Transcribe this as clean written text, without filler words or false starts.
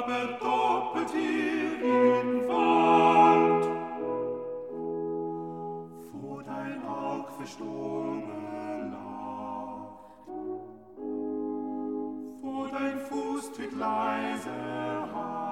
aber doppelt hier im Wald. Wo dein Aug verstohlen lag, wo dein Fuß tritt leise hat,